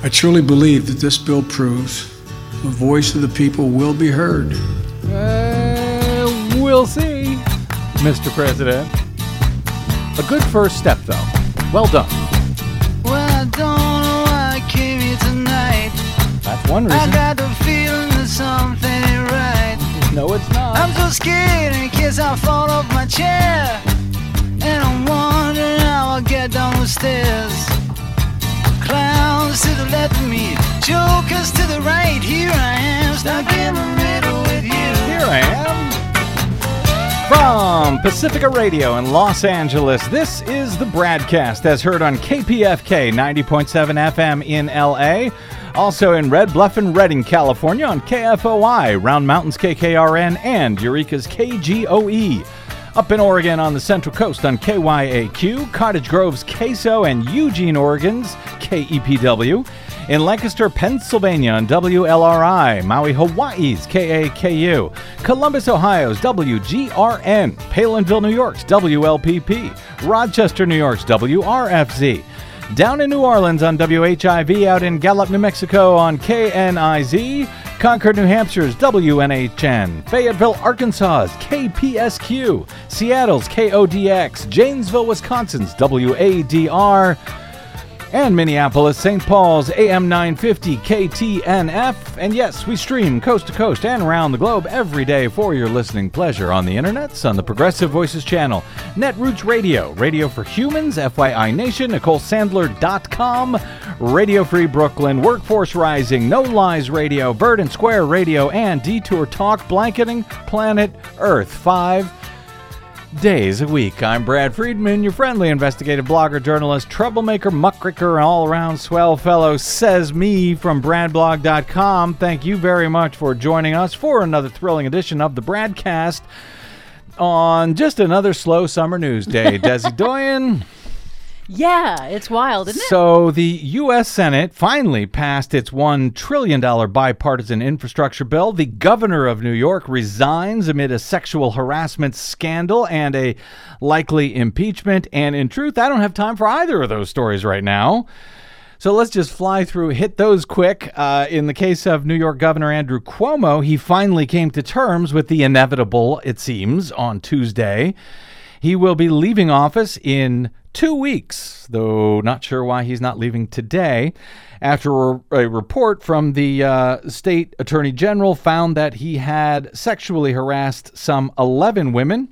I truly believe that this bill proves the voice of the people will be heard. We'll see, Mr. President. A good first step, though. Well done. Well, I don't know why I came here tonight. That's one reason. I got the feeling that something ain't right. No, it's not. I'm so scared in case I fall off my chair. And I'm wondering how I'll get down the stairs. Clowns to the left of me, jokers to the right. Here I am, stuck in the middle with you. Here I am. From Pacifica Radio in Los Angeles, this is the Bradcast, as heard on KPFK 90.7 FM in LA. Also in Red Bluff and Redding, California on KFOI, Round Mountains KKRN, and Eureka's KGOE. Up in Oregon on the Central Coast on KYAQ, Cottage Grove's KSO, and Eugene, Oregon's KEPW. In Lancaster, Pennsylvania on WLRI, Maui, Hawaii's KAKU, Columbus, Ohio's WGRN, Palinville, New York's WLPP, Rochester, New York's WRFZ, down in New Orleans on WHIV, out in Gallup, New Mexico on KNIZ, Concord, New Hampshire's WNHN, Fayetteville, Arkansas's KPSQ, Seattle's KODX, Janesville, Wisconsin's WADR, and Minneapolis, St. Paul's AM 950 KTNF. And yes, we stream coast to coast and around the globe every day for your listening pleasure on the internets, on the Progressive Voices channel, Netroots Radio, Radio for Humans, FYI Nation, NicoleSandler.com, Radio Free Brooklyn, Workforce Rising, No Lies Radio, Bird and Square Radio, and Detour Talk, blanketing planet Earth 5 days a week. I'm Brad Friedman, your friendly investigative blogger, journalist, troublemaker, muckraker, and all-around swell fellow, says me from bradblog.com. Thank you very much for joining us for another thrilling edition of the Bradcast on just another slow summer news day. Desi Doyen. Yeah, it's wild, isn't it? So the U.S. Senate finally passed its $1 trillion bipartisan infrastructure bill. The governor of New York resigns amid a sexual harassment scandal and a likely impeachment. And in truth, I don't have time for either of those stories right now. So let's just fly through, hit those quick. In the case of New York Governor Andrew Cuomo, he finally came to terms with the inevitable, it seems, on Tuesday. He will be leaving office in 2 weeks, though not sure why he's not leaving today, after a report from the state attorney general found that he had sexually harassed some 11 women,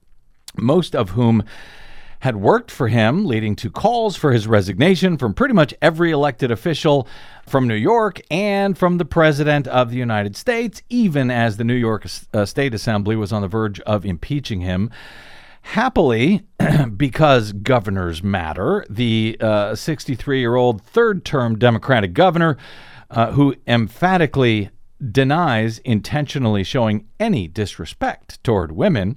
most of whom had worked for him, leading to calls for his resignation from pretty much every elected official from New York and from the President of the United States, even as the New York State Assembly was on the verge of impeaching him. Happily, because governors matter, the 63-year-old third-term Democratic governor, who emphatically denies intentionally showing any disrespect toward women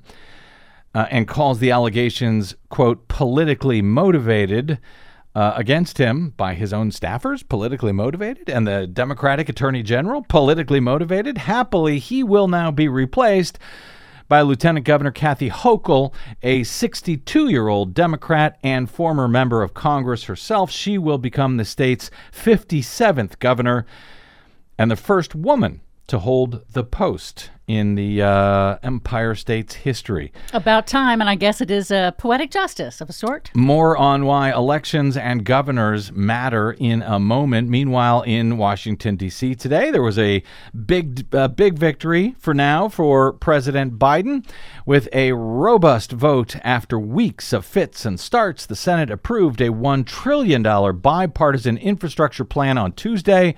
and calls the allegations, quote, politically motivated against him by his own staffers, politically motivated, and the Democratic Attorney General, politically motivated. Happily, he will now be replaced by Lieutenant Governor Kathy Hochul, a 62-year-old Democrat and former member of Congress herself. She will become the state's 57th governor and the first woman to hold the post in the Empire State's history. About time, and I guess it is a poetic justice of a sort. More on why elections and governors matter in a moment. Meanwhile, in Washington, D.C. today, there was a big victory for now for President Biden. With a robust vote after weeks of fits and starts, the Senate approved a $1 trillion bipartisan infrastructure plan on Tuesday.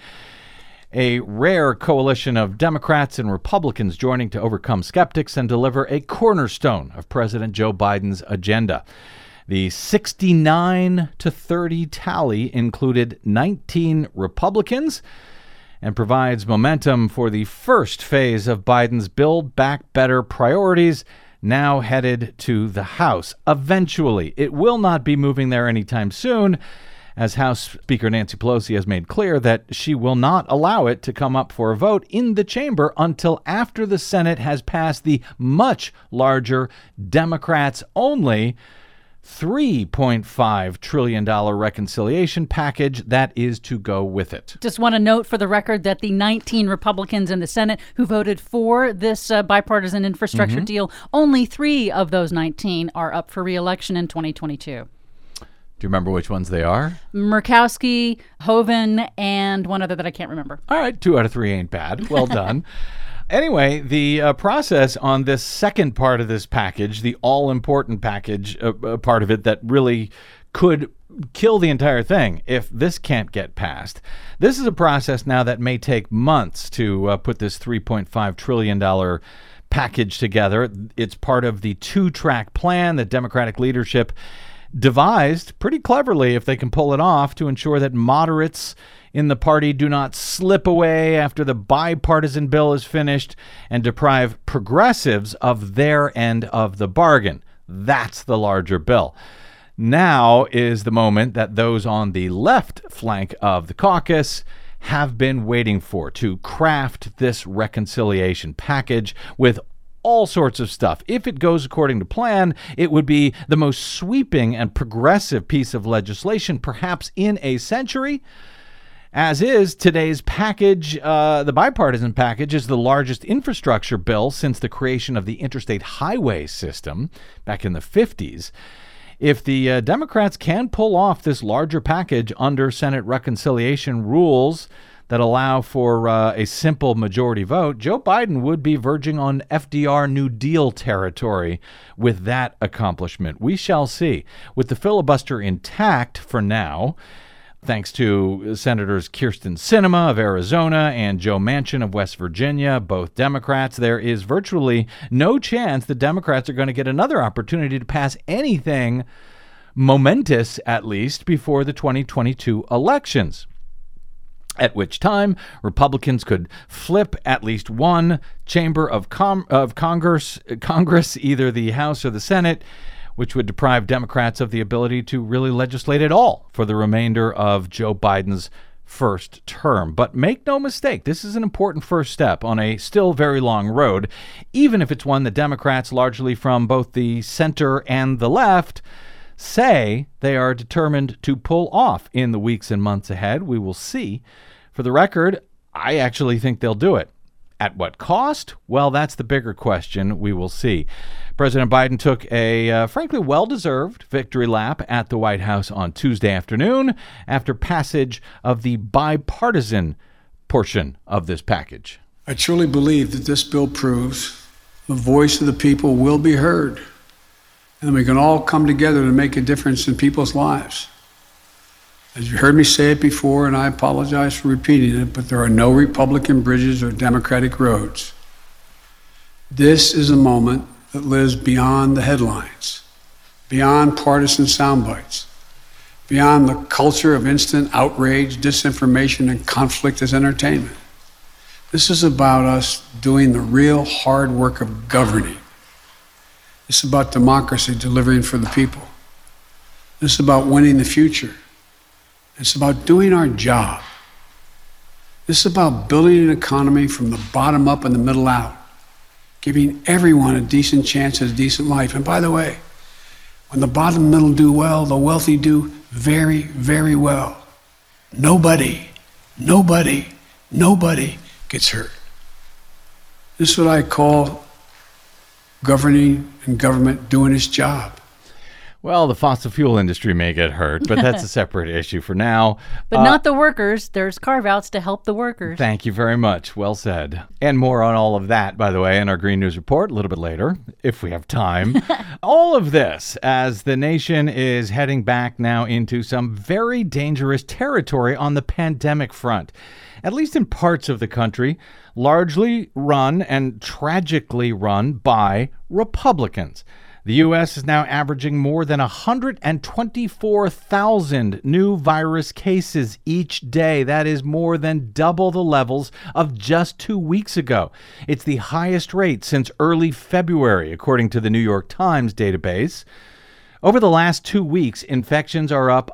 A rare coalition of Democrats and Republicans joining to overcome skeptics and deliver a cornerstone of President Joe Biden's agenda. The 69-30 tally included 19 Republicans and provides momentum for the first phase of Biden's Build Back Better priorities, now headed to the House. Eventually, it will not be moving there anytime soon, as House Speaker Nancy Pelosi has made clear that she will not allow it to come up for a vote in the chamber until after the Senate has passed the much larger Democrats-only $3.5 trillion reconciliation package that is to go with it. Just want to note for the record that the 19 Republicans in the Senate who voted for this bipartisan infrastructure deal, only 3 of those 19 are up for re-election in 2022. Do you remember which ones they are? Murkowski, Hoeven, and one other that I can't remember. All right, 2 out of 3 ain't bad. Well done. Anyway, the process on this second part of this package, the all-important package part of it that really could kill the entire thing if this can't get passed. This is a process now that may take months to put this $3.5 trillion package together. It's part of the 2-track plan that Democratic leadership devised pretty cleverly, if they can pull it off, to ensure that moderates in the party do not slip away after the bipartisan bill is finished and deprive progressives of their end of the bargain. That's the larger bill. Now is the moment that those on the left flank of the caucus have been waiting for, to craft this reconciliation package with all sorts of stuff. If it goes according to plan, it would be the most sweeping and progressive piece of legislation perhaps in a century. As is, today's package, the bipartisan package, is the largest infrastructure bill since the creation of the interstate highway system back in the 50s. If the Democrats can pull off this larger package under Senate reconciliation rules that allow for a simple majority vote, Joe Biden would be verging on FDR New Deal territory with that accomplishment. We shall see. With the filibuster intact for now, thanks to Senators Kyrsten Sinema of Arizona and Joe Manchin of West Virginia, both Democrats, there is virtually no chance the Democrats are going to get another opportunity to pass anything momentous, at least, before the 2022 elections. At which time, Republicans could flip at least one chamber of Congress, either the House or the Senate, which would deprive Democrats of the ability to really legislate at all for the remainder of Joe Biden's first term. But make no mistake, this is an important first step on a still very long road, even if it's one that Democrats, largely from both the center and the left, say they are determined to pull off in the weeks and months ahead. We will see. For the record, I actually think they'll do it. At what cost? Well, that's the bigger question. We will see. President Biden took a, frankly, well-deserved victory lap at the White House on Tuesday afternoon after passage of the bipartisan portion of this package. I truly believe that this bill proves the voice of the people will be heard, and we can all come together to make a difference in people's lives. As you heard me say it before, and I apologize for repeating it, but there are no Republican bridges or Democratic roads. This is a moment that lives beyond the headlines, beyond partisan sound bites, beyond the culture of instant outrage, disinformation, and conflict as entertainment. This is about us doing the real hard work of governing. It's about democracy delivering for the people. This is about winning the future. It's about doing our job. This is about building an economy from the bottom up and the middle out, giving everyone a decent chance at a decent life. And by the way, when the bottom and middle do well, the wealthy do very, very well. Nobody gets hurt. This is what I call governing and government doing its job. Well, the fossil fuel industry may get hurt, but that's a separate issue for now. But not the workers. There's carve-outs to help the workers. Thank you very much. Well said. And more on all of that, by the way, in our Green News Report a little bit later, if we have time. All of this as the nation is heading back now into some very dangerous territory on the pandemic front, at least in parts of the country, largely run and tragically run by Republicans. The U.S. is now averaging more than 124,000 new virus cases each day. That is more than double the levels of just 2 weeks ago. It's the highest rate since early February, according to the New York Times database. Over the last 2 weeks, infections are up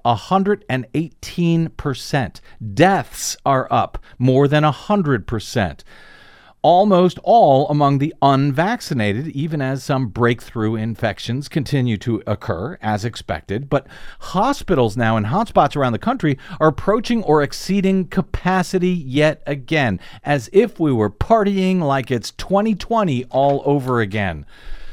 118%. Deaths are up more than 100%. almost all among the unvaccinated, even as some breakthrough infections continue to occur as expected. But hospitals now in hotspots around the country are approaching or exceeding capacity yet again, as if we were partying like it's 2020 all over again.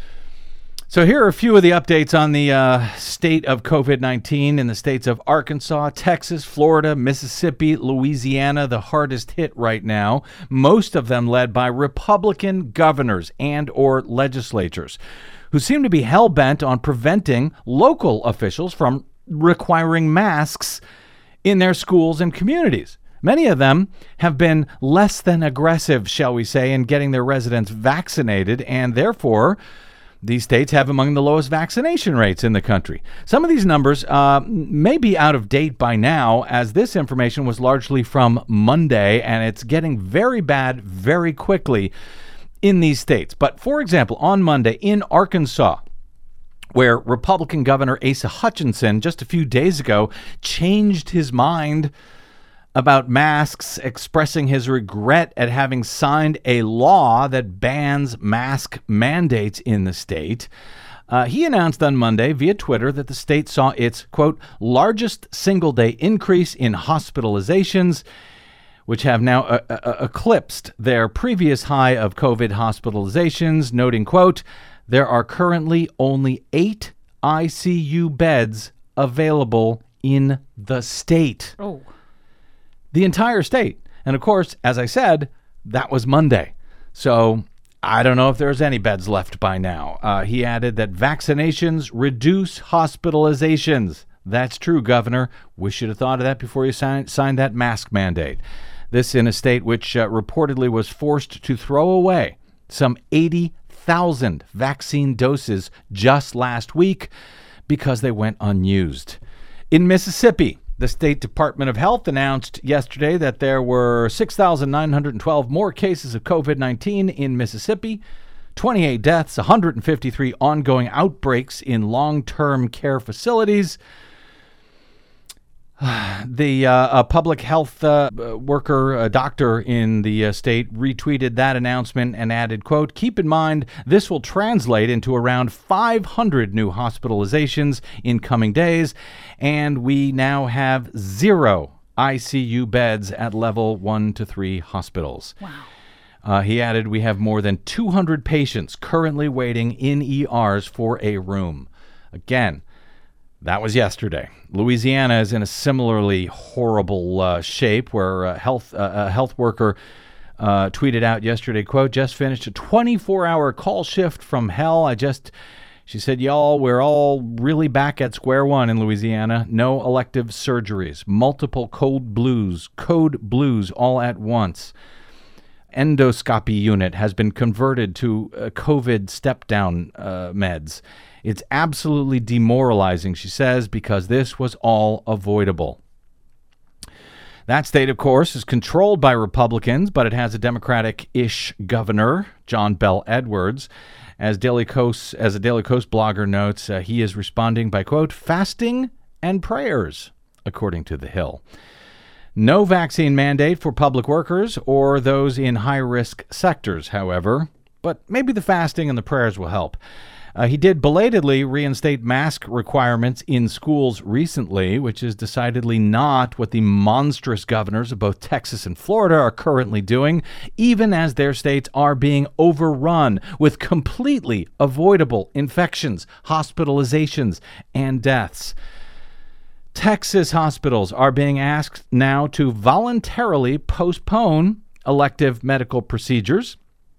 So here are a few of the updates on the state of COVID-19 in the states of Arkansas, Texas, Florida, Mississippi, Louisiana, the hardest hit right now, most of them led by Republican governors and or legislatures who seem to be hell-bent on preventing local officials from requiring masks in their schools and communities. Many of them have been less than aggressive, shall we say, in getting their residents vaccinated, and therefore these states have among the lowest vaccination rates in the country. Some of these numbers may be out of date by now, as this information was largely from Monday, and it's getting very bad very quickly in these states. But for example, on Monday in Arkansas, where Republican Governor Asa Hutchinson just a few days ago changed his mind about masks, expressing his regret at having signed a law that bans mask mandates in the state. He announced on Monday via Twitter that the state saw its, quote, largest single-day increase in hospitalizations, which have now eclipsed their previous high of COVID hospitalizations, noting, quote, there are currently only 8 ICU beds available in the state. Oh. The entire state. And of course, as I said, that was Monday. So I don't know if there's any beds left by now. He added that vaccinations reduce hospitalizations. That's true, Governor. Wish you'd have thought of that before you signed that mask mandate. This in a state which reportedly was forced to throw away some 80,000 vaccine doses just last week because they went unused. In Mississippi, the State Department of Health announced yesterday that there were 6,912 more cases of COVID-19 in Mississippi, 28 deaths, 153 ongoing outbreaks in long-term care facilities. The public health worker, doctor in the state, retweeted that announcement and added, quote, keep in mind, this will translate into around 500 new hospitalizations in coming days, and we now have 0 ICU beds at level 1 to 3 hospitals. Wow. He added, we have more than 200 patients currently waiting in ERs for a room. Again, that was yesterday. Louisiana is in a similarly horrible shape, where a health worker tweeted out yesterday, quote, just finished a 24-hour call shift from hell. She said, y'all, we're all really back at square one in Louisiana. No elective surgeries, multiple code blues all at once. Endoscopy unit has been converted to COVID step-down meds. It's absolutely demoralizing, she says, because this was all avoidable. That state, of course, is controlled by Republicans, but it has a Democratic-ish governor, John Bel Edwards. As a Daily Coast blogger notes, he is responding by, quote, fasting and prayers, according to The Hill. No vaccine mandate for public workers or those in high-risk sectors, however, but maybe the fasting and the prayers will help. He did belatedly reinstate mask requirements in schools recently, which is decidedly not what the monstrous governors of both Texas and Florida are currently doing, even as their states are being overrun with completely avoidable infections, hospitalizations, and deaths. Texas hospitals are being asked now to voluntarily postpone elective medical procedures.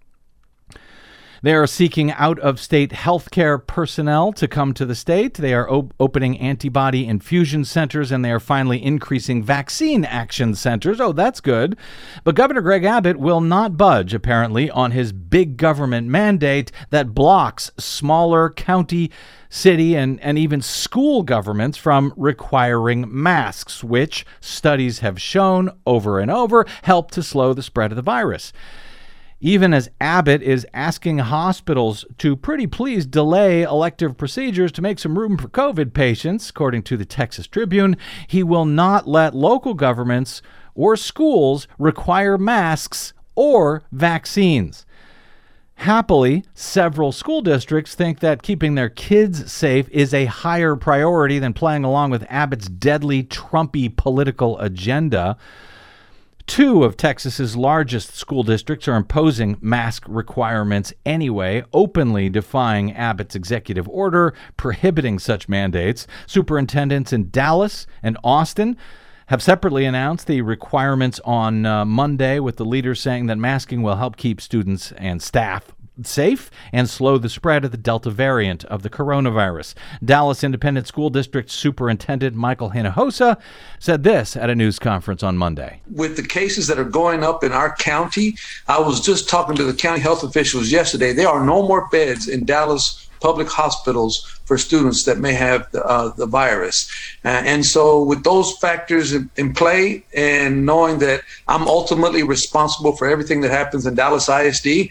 They are seeking out-of-state healthcare personnel to come to the state. They are opening antibody infusion centers, and they are finally increasing vaccine action centers. Oh, that's good. But Governor Greg Abbott will not budge, apparently, on his big government mandate that blocks smaller county, city, and even school governments from requiring masks, which studies have shown over and over help to slow the spread of the virus. Even as Abbott is asking hospitals to pretty please delay elective procedures to make some room for COVID patients, according to the Texas Tribune, he will not let local governments or schools require masks or vaccines. Happily, several school districts think that keeping their kids safe is a higher priority than playing along with Abbott's deadly Trumpy political agenda. 2 of Texas's largest school districts are imposing mask requirements anyway, openly defying Abbott's executive order prohibiting such mandates. Superintendents in Dallas and Austin have separately announced the requirements on Monday, with the leaders saying that masking will help keep students and staff safe and slow the spread of the Delta variant of the coronavirus. Dallas Independent School District Superintendent Michael Hinojosa said this at a news conference on Monday. With the cases that are going up in our county, I was just talking to the county health officials yesterday. There are no more beds in Dallas public hospitals for students that may have the virus. And so with those factors in play, and knowing that I'm ultimately responsible for everything that happens in Dallas ISD,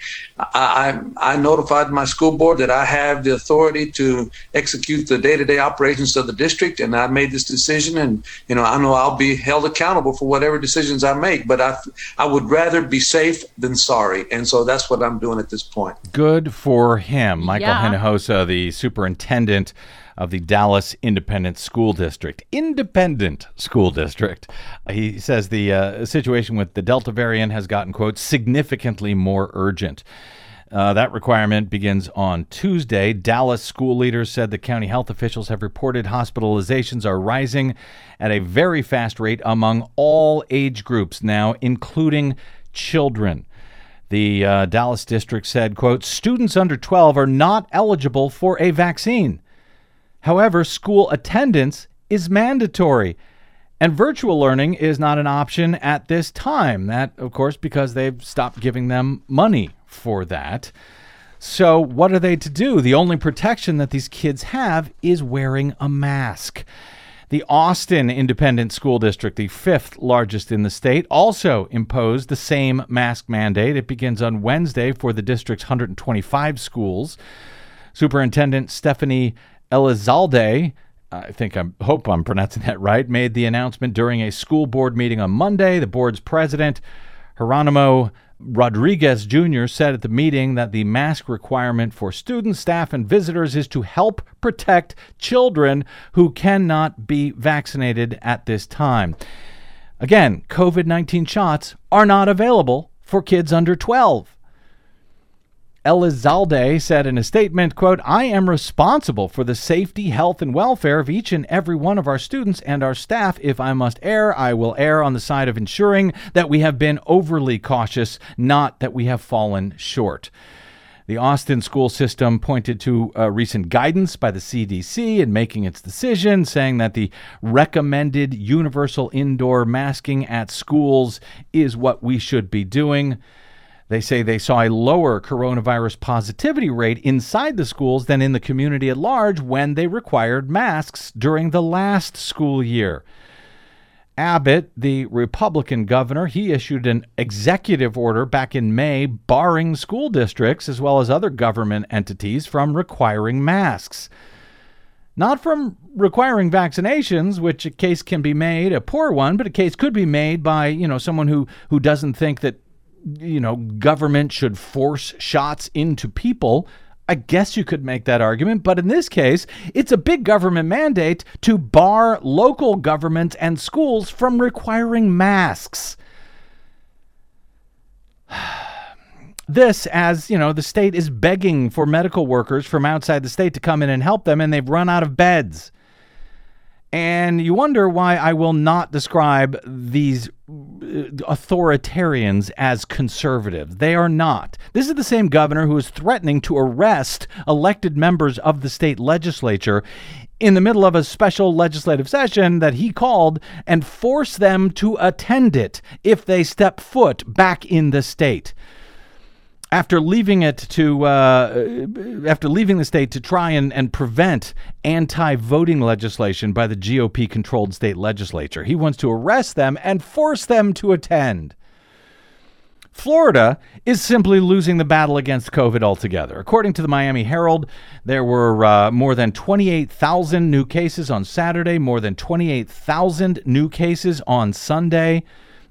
I notified my school board that I have the authority to execute the day-to-day operations of the district, and I made this decision. And I know I'll be held accountable for whatever decisions I make, but I would rather be safe than sorry. And so that's what I'm doing at this point. Good for him. Michael Yeah. Hinojosa, the superintendent of the Dallas Independent School District. Independent School District. He says the situation with the Delta variant has gotten, quote, significantly more urgent. That requirement begins on Tuesday. Dallas school leaders said the county health officials have reported hospitalizations are rising at a very fast rate among all age groups now, including children. The Dallas district said, quote, students under 12 are not eligible for a vaccine. However, school attendance is mandatory, and virtual learning is not an option at this time. That, of course, because they've stopped giving them money for that. So what are they to do? The only protection that these kids have is wearing a mask. The Austin Independent School District, the 5th largest in the state, also imposed the same mask mandate. It begins on Wednesday for the district's 125 schools. Superintendent Stephanie Elizalde, hope I'm pronouncing that right, made the announcement during a school board meeting on Monday. The board's president, Geronimo Rodriguez Jr., said at the meeting that the mask requirement for students, staff, and visitors is to help protect children who cannot be vaccinated at this time. Again, COVID-19 shots are not available for kids under 12. Elizalde said in a statement, quote, I am responsible for the safety, health, and welfare of each and every one of our students and our staff. If I must err, I will err on the side of ensuring that we have been overly cautious, not that we have fallen short. The Austin school system pointed to recent guidance by the CDC in making its decision, saying that the recommended universal indoor masking at schools is what we should be doing. They say they saw a lower coronavirus positivity rate inside the schools than in the community at large when they required masks during the last school year. Abbott, the Republican governor, he issued an executive order back in May barring school districts as well as other government entities from requiring masks. Not from requiring vaccinations, which a case can be made, a poor one, but a case could be made by, someone who doesn't think that government should force shots into people. I guess you could make that argument, but in this case, it's a big government mandate to bar local governments and schools from requiring masks. This, as the state is begging for medical workers from outside the state to come in and help them, and they've run out of beds. And you wonder why I will not describe these authoritarians as conservative. They are not. This is the same governor who is threatening to arrest elected members of the state legislature in the middle of a special legislative session that he called and force them to attend it if they step foot back in the state. After leaving the state to try and prevent anti-voting legislation by the GOP-controlled state legislature, he wants to arrest them and force them to attend. Florida is simply losing the battle against COVID altogether. According to the Miami Herald, there were more than 28,000 new cases on Saturday, more than 28,000 new cases on Sunday.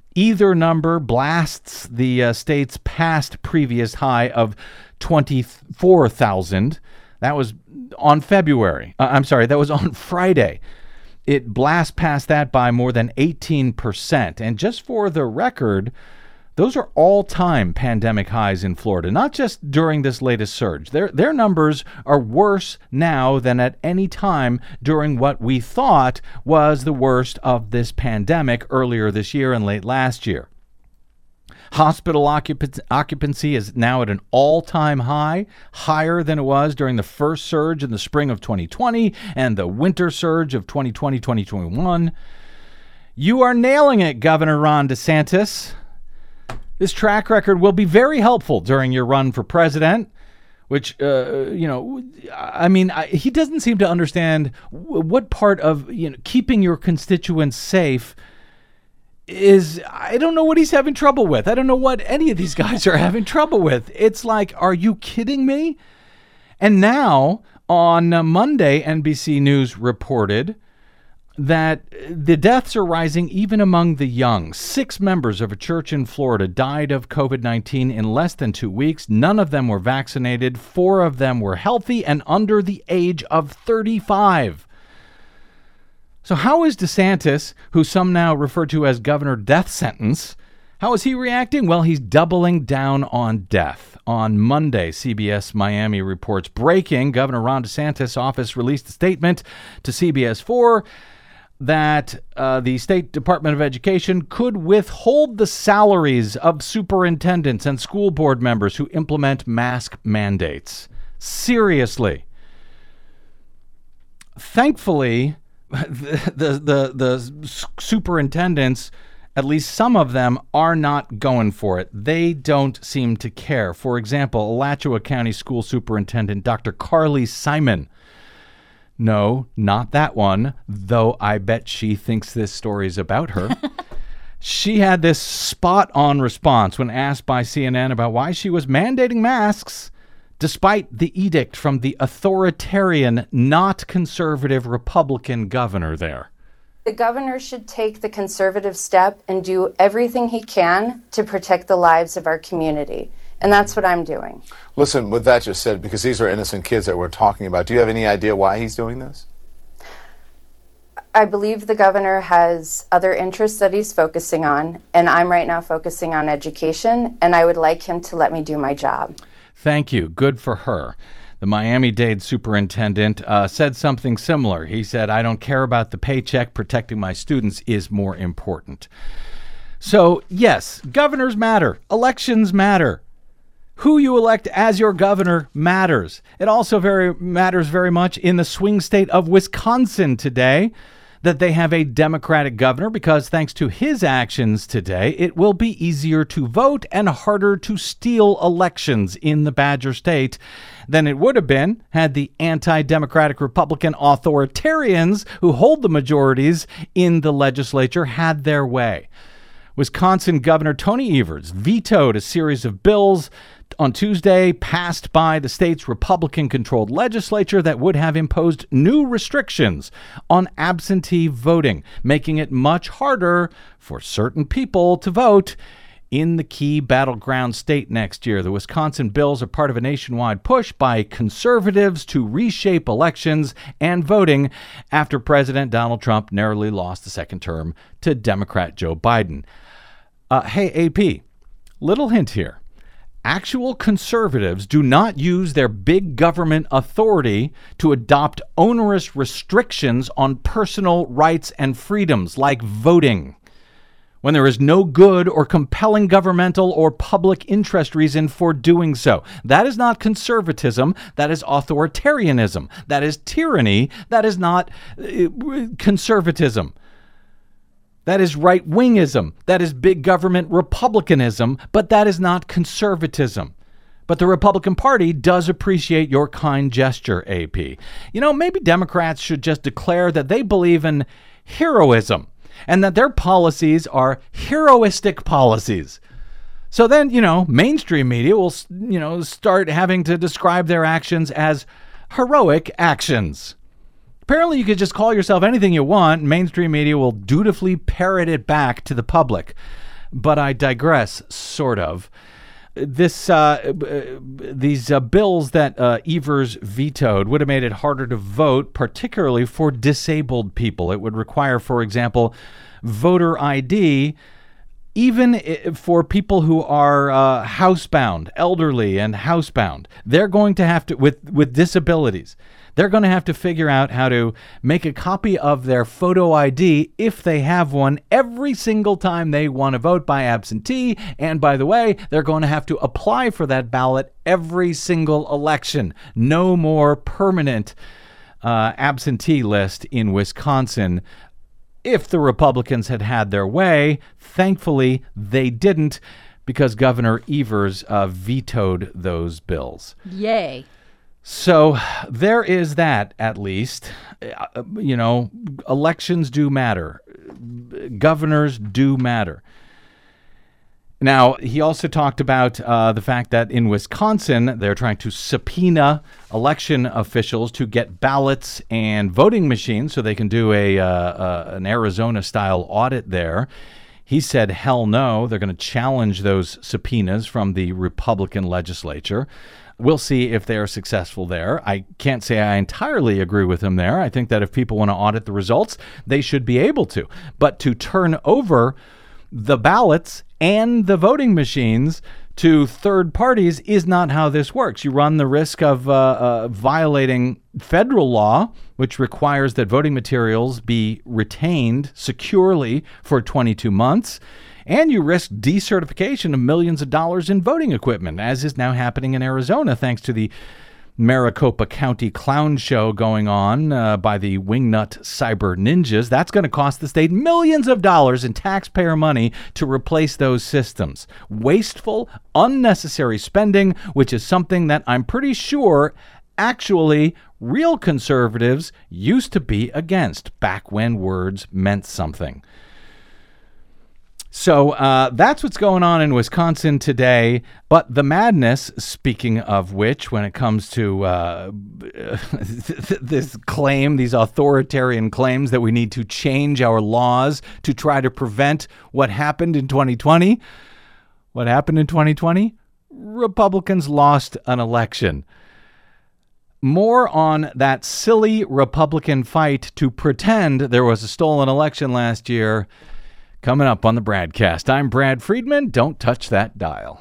Either number blasts the state's past previous high of 24,000. That was on that was on Friday. It blasts past that by more than 18%. And just for the record, those are all-time pandemic highs in Florida, not just during this latest surge. Their numbers are worse now than at any time during what we thought was the worst of this pandemic earlier this year and late last year. Hospital occupancy is now at an all-time high, higher than it was during the first surge in the spring of 2020 and the winter surge of 2020-2021. You are nailing it, Governor Ron DeSantis. This track record will be very helpful during your run for president, which, he doesn't seem to understand what part of keeping your constituents safe is. I don't know what he's having trouble with. I don't know what any of these guys are having trouble with. It's like, are you kidding me? And now, on Monday, NBC News reported that the deaths are rising even among the young. 6 members of a church in Florida died of COVID-19 in less than 2 weeks. None of them were vaccinated. 4 of them were healthy and under the age of 35. So how is DeSantis, who some now refer to as Governor Death Sentence, how is he reacting? Well, he's doubling down on death. On Monday, CBS Miami reports breaking. Governor Ron DeSantis' office released a statement to CBS 4 that the State Department of Education could withhold the salaries of superintendents and school board members who implement mask mandates. Seriously. Thankfully, the superintendents, at least some of them, are not going for it. They don't seem to care. For example, Alachua County School Superintendent Dr. Carly Simon. No, not that one, though I bet she thinks this story's about her. She had this spot-on response when asked by CNN about why she was mandating masks despite the edict from the authoritarian, not conservative Republican governor there. The governor should take the conservative step and do everything he can to protect the lives of our community. And that's what I'm doing. Listen, with that just said, because these are innocent kids that we're talking about, do you have any idea why he's doing this? I believe the governor has other interests that he's focusing on, and I'm right now focusing on education, and I would like him to let me do my job. Thank you. Good for her. The Miami-Dade superintendent said something similar. He said, I don't care about the paycheck. Protecting my students is more important. So, yes, governors matter. Elections matter. Who you elect as your governor matters. It also matters very much in the swing state of Wisconsin today that they have a Democratic governor because thanks to his actions today, it will be easier to vote and harder to steal elections in the Badger State than it would have been had the anti-democratic Republican authoritarians who hold the majorities in the legislature had their way. Wisconsin Governor Tony Evers vetoed a series of bills on Tuesday passed by the state's Republican-controlled legislature that would have imposed new restrictions on absentee voting, making it much harder for certain people to vote in the key battleground state next year. The Wisconsin bills are part of a nationwide push by conservatives to reshape elections and voting after President Donald Trump narrowly lost the second term to Democrat Joe Biden. Hey, AP, little hint here. Actual conservatives do not use their big government authority to adopt onerous restrictions on personal rights and freedoms like voting when there is no good or compelling governmental or public interest reason for doing so. That is not conservatism. That is authoritarianism. That is tyranny. That is not conservatism. That is right-wingism. That is big government republicanism, but that is not conservatism. But the Republican Party does appreciate your kind gesture, AP. You know, maybe Democrats should just declare that they believe in heroism and that their policies are heroistic policies. So then, mainstream media will, start having to describe their actions as heroic actions. Apparently, you could just call yourself anything you want. Mainstream media will dutifully parrot it back to the public. but I digress, sort of. These bills that Evers vetoed would have made it harder to vote, particularly for disabled people. It would require, for example, voter ID, even for people who are housebound, elderly and housebound. They're going to have to, with disabilities, they're going to have to figure out how to make a copy of their photo ID, if they have one, every single time they want to vote by absentee. And by the way, they're going to have to apply for that ballot every single election. No more permanent absentee list in Wisconsin. If the Republicans had had their way, thankfully they didn't, because Governor Evers vetoed those bills. Yay. So there is that, at least. Elections do matter. Governors do matter. Now, he also talked about the fact that in Wisconsin, they're trying to subpoena election officials to get ballots and voting machines so they can do an Arizona-style audit there. He said, hell no, they're going to challenge those subpoenas from the Republican legislature. We'll see if they are successful there. I can't say I entirely agree with him there. I think that if people want to audit the results, they should be able to. But to turn over the ballots and the voting machines to third parties is not how this works. You run the risk of violating federal law, which requires that voting materials be retained securely for 22 months. And you risk decertification of millions of dollars in voting equipment, as is now happening in Arizona, thanks to the Maricopa County clown show going on by the Wingnut Cyber Ninjas. That's going to cost the state millions of dollars in taxpayer money to replace those systems. Wasteful, unnecessary spending, which is something that I'm pretty sure actually real conservatives used to be against back when words meant something. So that's what's going on in Wisconsin today. But the madness, speaking of which, when it comes to this claim, these authoritarian claims that we need to change our laws to try to prevent what happened in 2020. What happened in 2020? Republicans lost an election. More on that silly Republican fight to pretend there was a stolen election last year coming up on the Bradcast. I'm Brad Friedman. Don't touch that dial.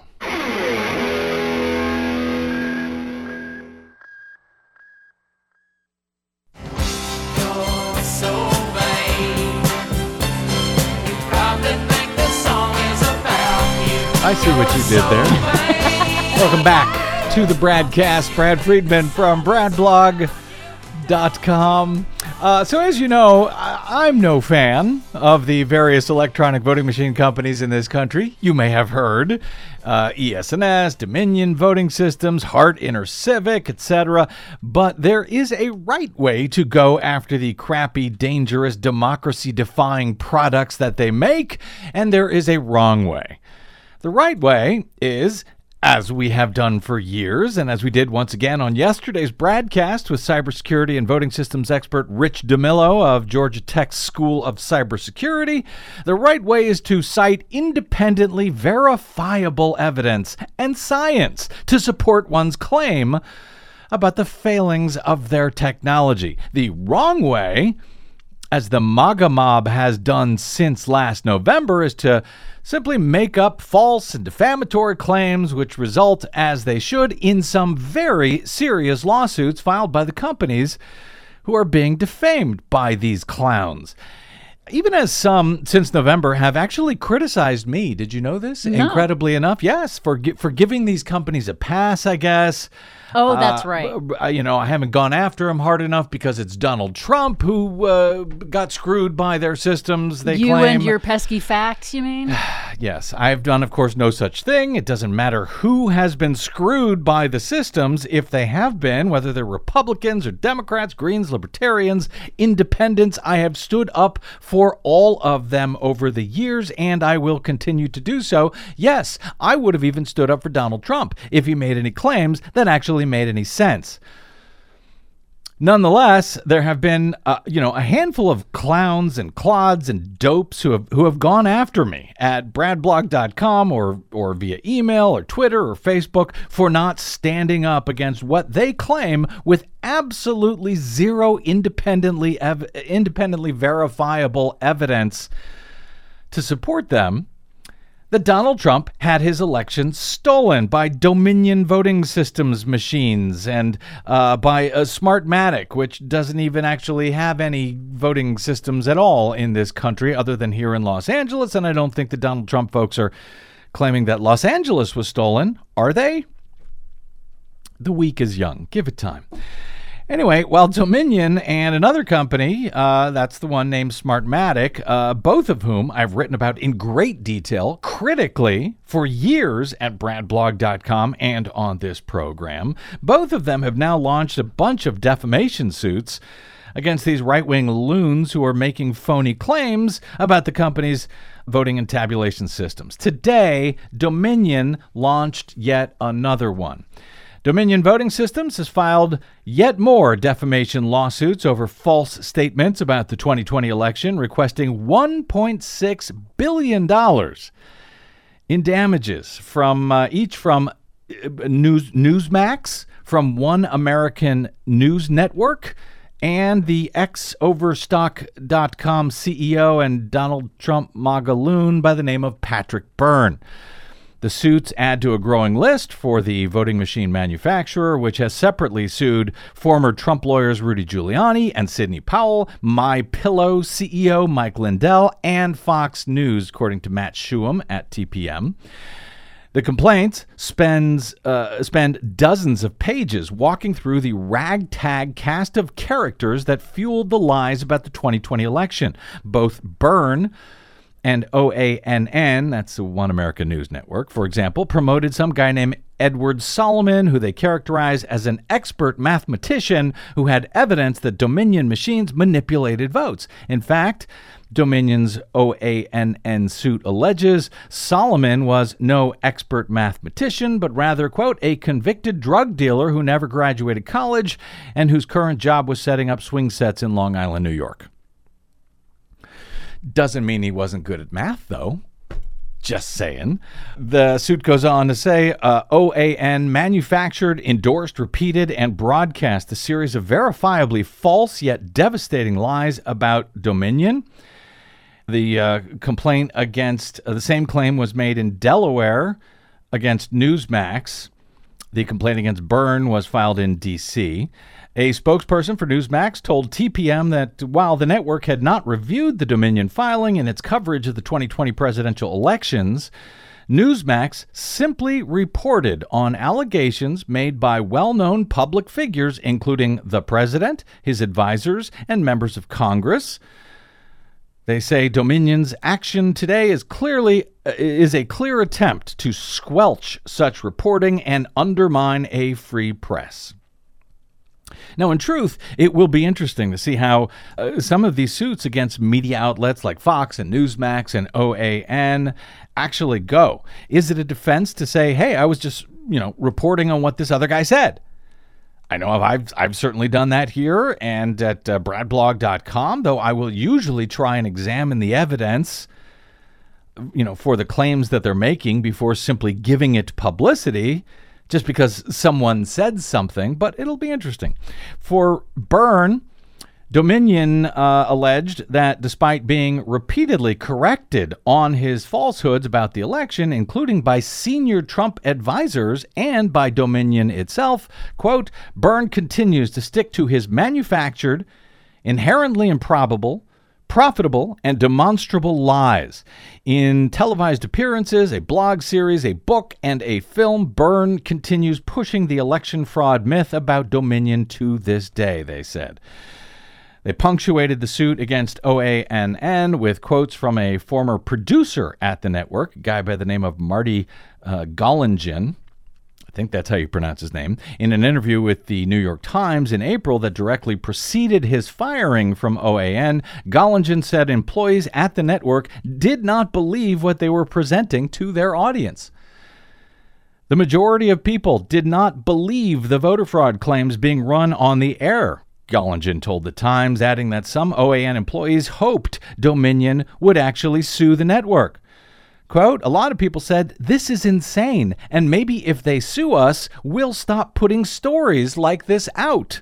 I see what you did there. Welcome back to the Bradcast. Brad Friedman from BradBlog.com. So as you know, I'm no fan of the various electronic voting machine companies in this country. You may have heard ES&S, Dominion Voting Systems, Hart InterCivic, etc. But there is a right way to go after the crappy, dangerous, democracy-defying products that they make, and there is a wrong way. The right way is, as we have done for years, and as we did once again on yesterday's Bradcast with cybersecurity and voting systems expert Rich DeMillo of Georgia Tech's School of Cybersecurity, the right way is to cite independently verifiable evidence and science to support one's claim about the failings of their technology. The wrong way, as the MAGA mob has done since last November, is to simply make up false and defamatory claims which result, as they should, in some very serious lawsuits filed by the companies who are being defamed by these clowns. Even as some, since November, have actually criticized me. Did you know this? No. Incredibly enough, yes, for giving these companies a pass, I guess. Oh, that's right. I haven't gone after him hard enough because it's Donald Trump who got screwed by their systems, they claim. You and your pesky facts, you mean? Yes. I've done, of course, no such thing. It doesn't matter who has been screwed by the systems, if they have been, whether they're Republicans or Democrats, Greens, Libertarians, Independents. I have stood up for all of them over the years, and I will continue to do so. Yes, I would have even stood up for Donald Trump if he made any claims that actually made any sense. Nonetheless, there have been, a handful of clowns and clods and dopes who have gone after me at bradblog.com or via email or Twitter or Facebook for not standing up against what they claim with absolutely zero independently verifiable evidence to support them, that Donald Trump had his election stolen by Dominion voting systems machines and by a Smartmatic, which doesn't even actually have any voting systems at all in this country other than here in Los Angeles. And I don't think the Donald Trump folks are claiming that Los Angeles was stolen, are they? The week is young. Give it time. Anyway, while Dominion and another company, that's the one named Smartmatic, both of whom I've written about in great detail, critically, for years at bradblog.com and on this program, both of them have now launched a bunch of defamation suits against these right-wing loons who are making phony claims about the company's voting and tabulation systems. Today, Dominion launched yet another one. Dominion Voting Systems has filed yet more defamation lawsuits over false statements about the 2020 election, requesting $1.6 billion in damages from Newsmax, from One American News Network, and the ex-Overstock.com CEO and Donald Trump magaloon by the name of Patrick Byrne. The suits add to a growing list for the voting machine manufacturer, which has separately sued former Trump lawyers Rudy Giuliani and Sidney Powell, MyPillow CEO Mike Lindell, and Fox News, according to Matt Schuam at TPM. The complaints spend dozens of pages walking through the ragtag cast of characters that fueled the lies about the 2020 election. Both Byrne and OANN, that's the One America News Network, for example, promoted some guy named Edward Solomon, who they characterize as an expert mathematician who had evidence that Dominion machines manipulated votes. In fact, Dominion's OANN suit alleges Solomon was no expert mathematician, but rather, quote, a convicted drug dealer who never graduated college and whose current job was setting up swing sets in Long Island, New York. Doesn't mean he wasn't good at math, though. Just saying. The suit goes on to say OAN manufactured, endorsed, repeated, and broadcast a series of verifiably false yet devastating lies about Dominion. The complaint against the same claim was made in Delaware against Newsmax. The complaint against Byrne was filed in D.C. A spokesperson for Newsmax told TPM that while the network had not reviewed the Dominion filing in its coverage of the 2020 presidential elections, Newsmax simply reported on allegations made by well-known public figures, including the president, his advisors, and members of Congress. They say Dominion's action today is a clear attempt to squelch such reporting and undermine a free press. Now, in truth, it will be interesting to see how some of these suits against media outlets like Fox and Newsmax and OAN actually go. Is it a defense to say, hey, I was just, reporting on what this other guy said? I know I've certainly done that here and at bradblog.com, though I will usually try and examine the evidence, for the claims that they're making before simply giving it publicity just because someone said something, but it'll be interesting. For Byrne, Dominion alleged that despite being repeatedly corrected on his falsehoods about the election, including by senior Trump advisors and by Dominion itself, quote, Byrne continues to stick to his manufactured, inherently improbable, profitable, and demonstrable lies. In televised appearances, a blog series, a book, and a film, Byrne continues pushing the election fraud myth about Dominion to this day, they said. They punctuated the suit against OANN with quotes from a former producer at the network, a guy by the name of Marty Gollingen. I think that's how you pronounce his name, in an interview with the New York Times in April that directly preceded his firing from OAN. Gollingen said employees at the network did not believe what they were presenting to their audience. The majority of people did not believe the voter fraud claims being run on the air, Gollingen told The Times, adding that some OAN employees hoped Dominion would actually sue the network. Quote, a lot of people said, this is insane, and maybe if they sue us, we'll stop putting stories like this out.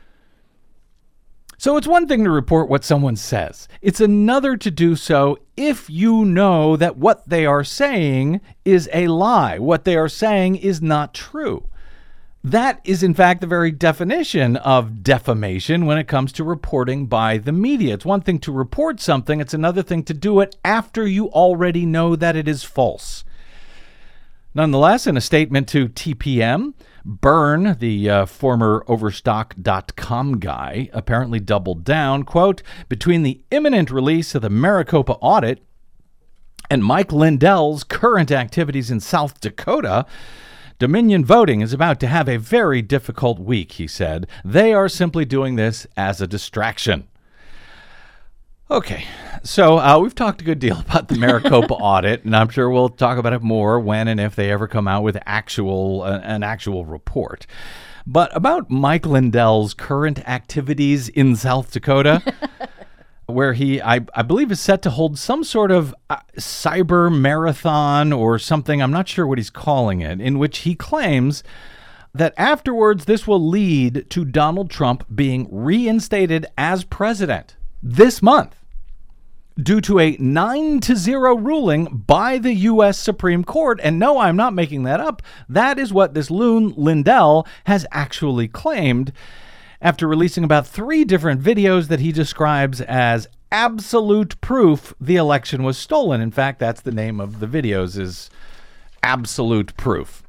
So it's one thing to report what someone says. It's another to do so if you know that what they are saying is a lie, what they are saying is not true. That is, in fact, the very definition of defamation when it comes to reporting by the media. It's one thing to report something. It's another thing to do it after you already know that it is false. Nonetheless, in a statement to TPM, Byrne, the former Overstock.com guy, apparently doubled down, quote, between the imminent release of the Maricopa audit and Mike Lindell's current activities in South Dakota, Dominion Voting is about to have a very difficult week, he said. They are simply doing this as a distraction. Okay, so we've talked a good deal about the Maricopa audit, and I'm sure we'll talk about it more when and if they ever come out with an actual report. But about Mike Lindell's current activities in South Dakota, where he, I believe, is set to hold some sort of cyber marathon or something, I'm not sure what he's calling it, in which he claims that afterwards this will lead to Donald Trump being reinstated as president this month due to a 9-0 ruling by the U.S. Supreme Court. And no, I'm not making that up. That is what this loon Lindell has actually claimed after releasing about 3 different videos that he describes as absolute proof the election was stolen. In fact, that's the name of the videos, is Absolute Proof.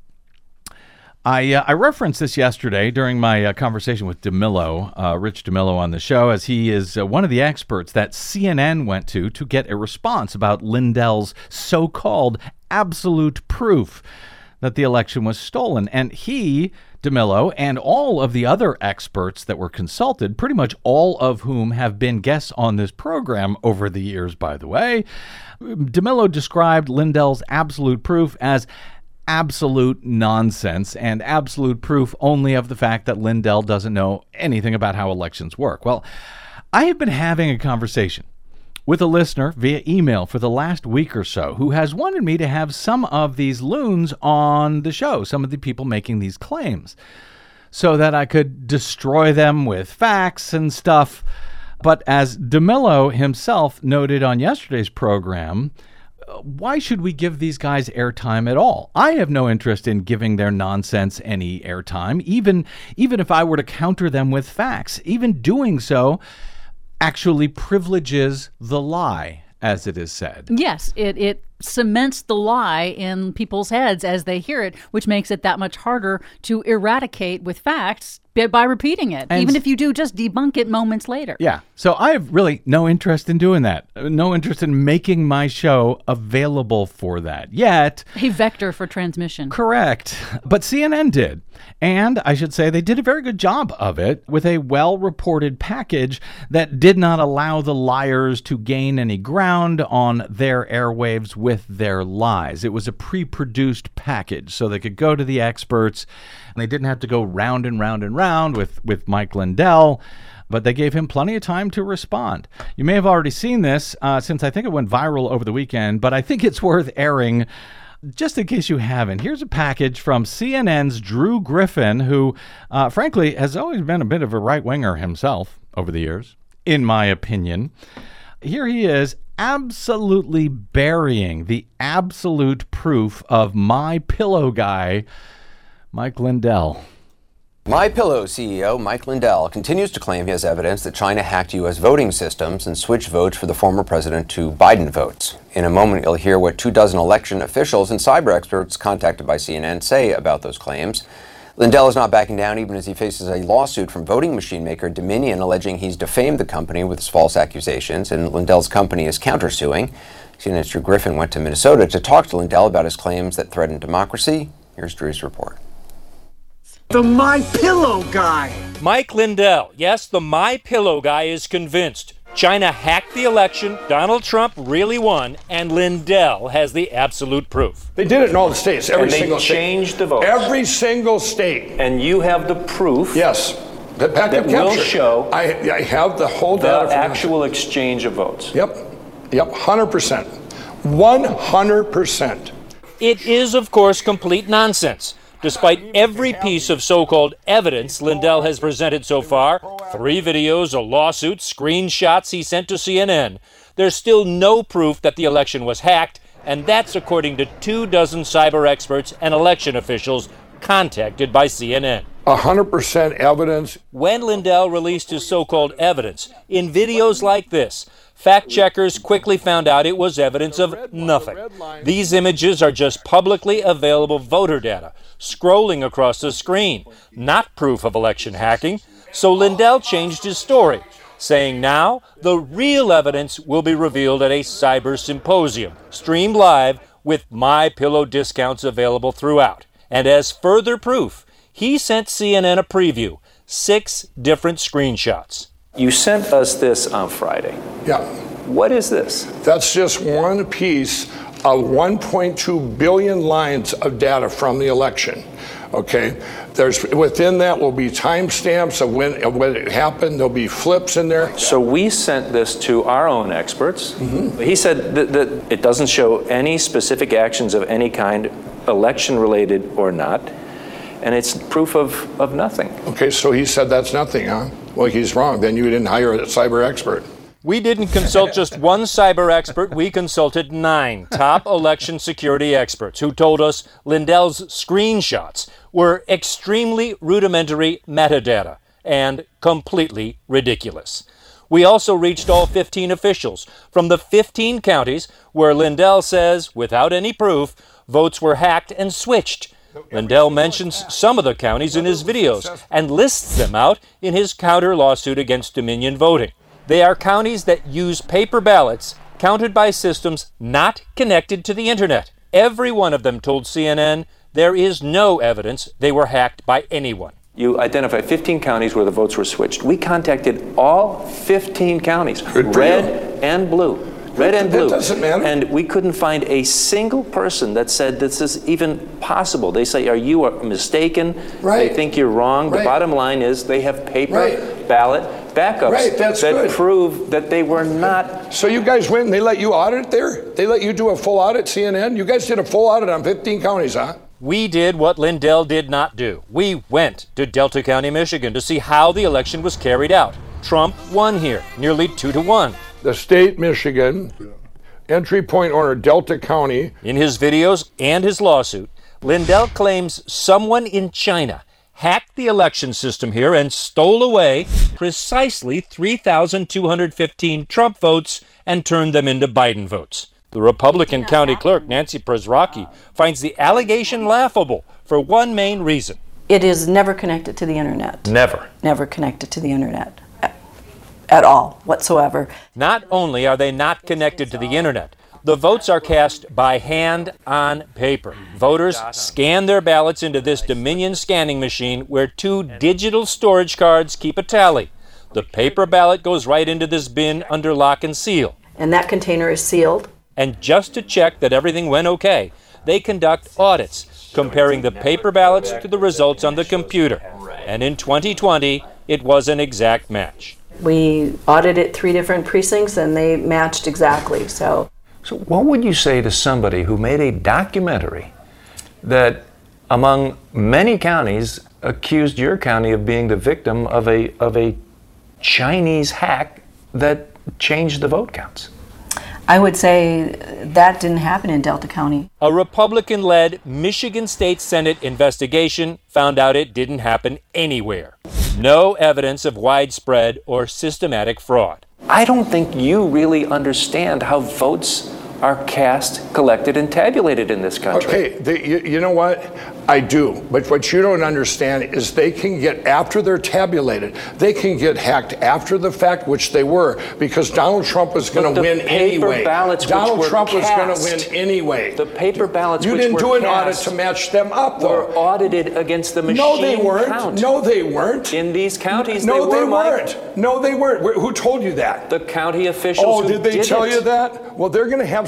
I referenced this yesterday during my conversation with DeMillo, Rich DeMillo on the show, as he is one of the experts that CNN went to get a response about Lindell's so-called absolute proof that the election was stolen. And he, DeMillo, and all of the other experts that were consulted, pretty much all of whom have been guests on this program over the years, by the way, DeMillo described Lindell's absolute proof as absolute nonsense and absolute proof only of the fact that Lindell doesn't know anything about how elections work. Well, I have been having a conversation with a listener via email for the last week or so who has wanted me to have some of these loons on the show, some of the people making these claims, so that I could destroy them with facts and stuff. But as DeMillo himself noted on yesterday's program, why should we give these guys airtime at all? I have no interest in giving their nonsense any airtime, even if I were to counter them with facts. Even doing so actually privileges the lie, as it is said. Yes, it cements the lie in people's heads as they hear it, which makes it that much harder to eradicate with facts by repeating it, even if you do just debunk it moments later. Yeah. So I have really no interest in doing that. No interest in making my show available for that yet. A vector for transmission. Correct. But CNN did. And I should say they did a very good job of it with a well-reported package that did not allow the liars to gain any ground on their airwaves with their lies. It was a pre-produced package, so they could go to the experts, and they didn't have to go round and round and round with Mike Lindell, but they gave him plenty of time to respond. You may have already seen this since I think it went viral over the weekend, but I think it's worth airing just in case you haven't. Here's a package from CNN's Drew Griffin, who, frankly, has always been a bit of a right-winger himself over the years, in my opinion. Here he is, absolutely burying the absolute proof of MyPillow guy, Mike Lindell. MyPillow CEO Mike Lindell continues to claim he has evidence that China hacked U.S. voting systems and switched votes for the former president to Biden votes. In a moment, you'll hear what 24 election officials and cyber experts contacted by CNN say about those claims. Lindell is not backing down even as he faces a lawsuit from voting machine maker Dominion alleging he's defamed the company with his false accusations, and Lindell's company is countersuing. CNN's Drew Griffin went to Minnesota to talk to Lindell about his claims that threaten democracy. Here's Drew's report. The MyPillow guy. Mike Lindell, yes, the MyPillow guy is convinced China hacked the election, Donald Trump really won, and Lindell has the absolute proof. They did it in all the states, every single state. They changed the votes. Every single state. And you have the proof. Yes. that will show I have the whole the data. actual exchange of votes. Yep, 100%. 100%. It is, of course, complete nonsense. Despite every piece of so-called evidence Lindell has presented so far, 3 videos, a lawsuit, screenshots he sent to CNN, there's still no proof that the election was hacked, and that's according to 24 cyber experts and election officials contacted by CNN. 100% evidence. When Lindell released his so-called evidence, in videos like this, fact-checkers quickly found out it was evidence of nothing. These images are just publicly available voter data, scrolling across the screen, not proof of election hacking. So Lindell changed his story, saying now the real evidence will be revealed at a cyber symposium, streamed live with MyPillow discounts available throughout. And as further proof, he sent CNN a preview, 6 different screenshots. You sent us this on Friday. Yeah. What is this? That's just one piece of 1.2 billion lines of data from the election. Okay, within that will be timestamps of when it happened. There'll be flips in there. So we sent this to our own experts. Mm-hmm. He said that it doesn't show any specific actions of any kind, election-related or not, and it's proof of nothing. Okay, so he said that's nothing, huh? Well, he's wrong. Then you didn't hire a cyber expert. We didn't consult just one cyber expert. We consulted 9 top election security experts who told us Lindell's screenshots were extremely rudimentary metadata and completely ridiculous. We also reached all 15 officials from the 15 counties where Lindell says, without any proof, votes were hacked and switched. Lindell mentions some of the counties in his videos and lists them out in his counter lawsuit against Dominion Voting. They are counties that use paper ballots counted by systems not connected to the internet. Every one of them told CNN there is no evidence they were hacked by anyone. You identified 15 counties where the votes were switched. We contacted all 15 counties, red and blue. Red and blue. That doesn't matter. And we couldn't find a single person that said this is even possible. They say, are you mistaken? Right. They think you're wrong. Right. The bottom line is they have paper ballot backups that prove that they were not. So you guys went and they let you audit it there? They let you do a full audit, CNN? You guys did a full audit on 15 counties, huh? We did what Lindell did not do. We went to Delta County, Michigan to see how the election was carried out. Trump won here, nearly 2-1. The state, Michigan, entry point owner, Delta County. In his videos and his lawsuit, Lindell claims someone in China hacked the election system here and stole away precisely 3,215 Trump votes and turned them into Biden votes. The Republican county clerk, Nancy Przrocki, finds the allegation laughable for one main reason. It is never connected to the internet. Never. Never connected to the internet. At all, whatsoever. Not only are they not connected to the internet, the votes are cast by hand on paper. Voters scan their ballots into this Dominion scanning machine where 2 digital storage cards keep a tally. The paper ballot goes right into this bin under lock and seal. And that container is sealed. And just to check that everything went okay, they conduct audits, comparing the paper ballots to the results on the computer. And in 2020, it was an exact match. We audited 3 different precincts and they matched exactly. So what would you say to somebody who made a documentary that, among many counties, accused your county of being the victim of a Chinese hack that changed the vote counts? I would say that didn't happen in Delta County. A Republican-led Michigan State Senate investigation found out it didn't happen anywhere. No evidence of widespread or systematic fraud. I don't think you really understand how votes are cast, collected, and tabulated in this country. Okay, you know what? I do. But what you don't understand is they can get, after they're tabulated, they can get hacked after the fact, which they were, because Donald Trump was going to win anyway. Donald Trump was going to win anyway. The paper ballots you which didn't were do an cast audit to match them up, though. Were audited against the machine No, they weren't. count. No, they weren't. In these counties, no, they weren't. Mike. No, they weren't. Who told you that? The county officials. Oh, who did they tell you that? Well, they're going to have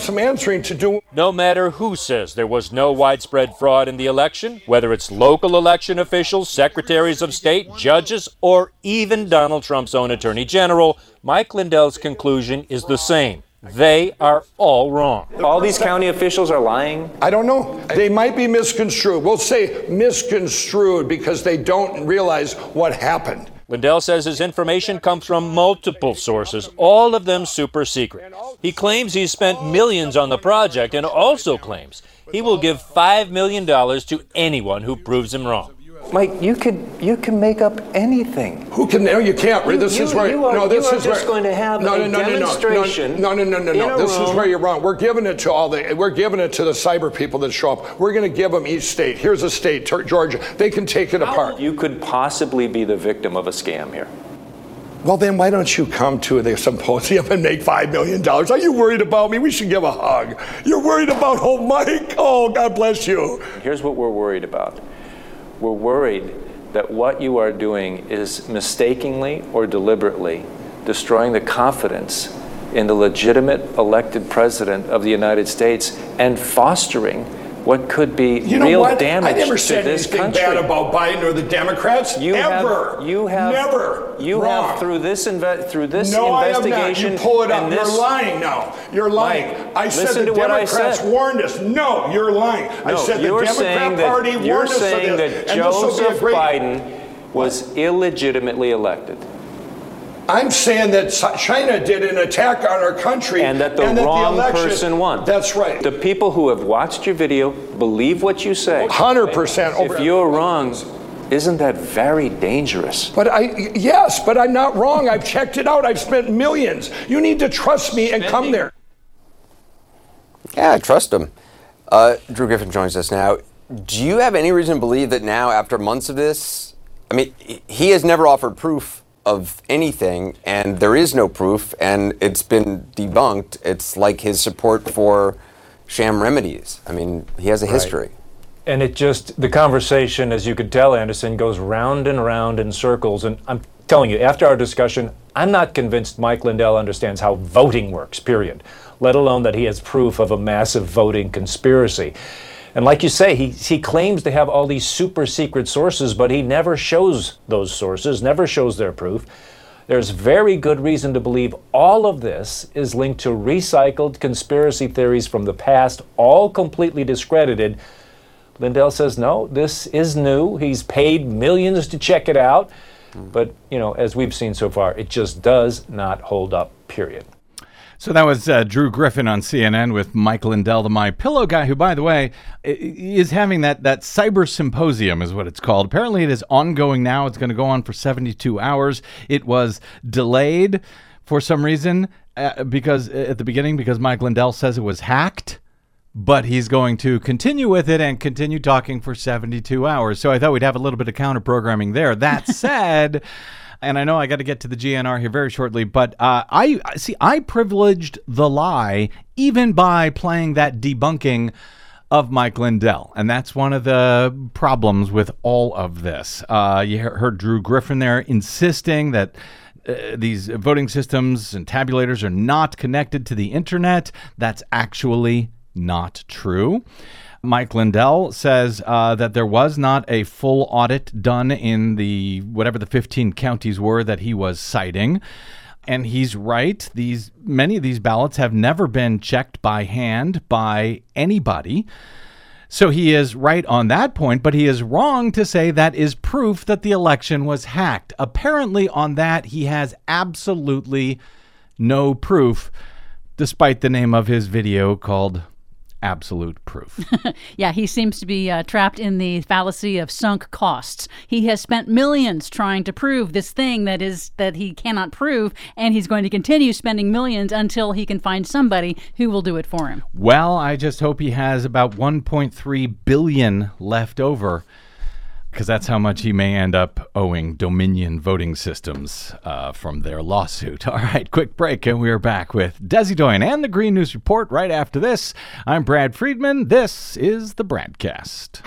some answering to do. No matter who says there was no widespread fraud in the election, whether it's local election officials, secretaries of state, judges, or even Donald Trump's own attorney general, Mike Lindell's conclusion is the same. They are all wrong. All these county officials are lying? I don't know. They might be misconstrued. We'll say misconstrued because they don't realize what happened. Lindell says his information comes from multiple sources, all of them super secret. He claims he's spent millions on the project and also claims he will give $5 million to anyone who proves him wrong. Mike, you can make up anything. Who can? No, you can't. This is where. No, this is where. Going to have a demonstration. No. This is where you're wrong. We're giving it to We're giving it to the cyber people that show up. We're going to give them each state. Here's a state, Georgia. They can take it apart. You could possibly be the victim of a scam here. Well, then why don't you come to the symposium and make $5 million? Are you worried about me? We should give a hug. You're worried about Mike? Oh, God bless you. Here's what we're worried about. We're worried that what you are doing is mistakenly or deliberately destroying the confidence in the legitimate elected president of the United States and fostering what could be real damage to this country. I never said anything bad about Biden or the Democrats. You have through this investigation. No, I have not. You pull it up. You're lying now. You're lying. Mike, I said the Democrats warned us. No, you're lying. I said the Democrat Party warned us of this. You're saying that Joseph Biden was illegitimately elected. I'm saying that China did an attack on our country and that the wrong person won. That's right. The people who have watched your video believe what you say. 100%. If you're wrong, isn't that very dangerous? But I'm not wrong. I've checked it out. I've spent millions. You need to trust me and come there. Yeah, I trust him. Drew Griffin joins us now. Do you have any reason to believe that now, after months of this, I mean, he has never offered proof of anything, and there is no proof, and it's been debunked. It's like his support for sham remedies. I mean, he has a history. And the conversation, as you could tell, Anderson, goes round and round in circles. And I'm telling you, after our discussion, I'm not convinced Mike Lindell understands how voting works, period, let alone that he has proof of a massive voting conspiracy. And like you say, he claims to have all these super secret sources, but he never shows those sources, never shows their proof. There's very good reason to believe all of this is linked to recycled conspiracy theories from the past, all completely discredited. Lindell says, no, this is new. He's paid millions to check it out. But, as we've seen so far, it just does not hold up, period. So that was Drew Griffin on CNN with Mike Lindell, the MyPillow guy, who, by the way, is having that cyber symposium is what it's called. Apparently it is ongoing now. It's going to go on for 72 hours. It was delayed for some reason because Mike Lindell says it was hacked, but he's going to continue with it and continue talking for 72 hours. So I thought we'd have a little bit of counter programming there. That said, and I know I got to get to the GNR here very shortly, but I privileged the lie even by playing that debunking of Mike Lindell. And that's one of the problems with all of this. You heard Drew Griffin there insisting that these voting systems and tabulators are not connected to the internet. That's actually not true. Mike Lindell says that there was not a full audit done in whatever the 15 counties were that he was citing. And he's right. Many of these ballots have never been checked by hand by anybody. So he is right on that point, but he is wrong to say that is proof that the election was hacked. Apparently on that, he has absolutely no proof, despite the name of his video called Absolute Proof. Yeah, he seems to be trapped in the fallacy of sunk costs. He has spent millions trying to prove this thing that he cannot prove, and he's going to continue spending millions until he can find somebody who will do it for him. Well, I just hope he has about $1.3 billion left over, because that's how much he may end up owing Dominion Voting Systems from their lawsuit. All right, quick break, and we are back with Desi Doyen and the Green News Report right after this. I'm Brad Friedman. This is the Bradcast.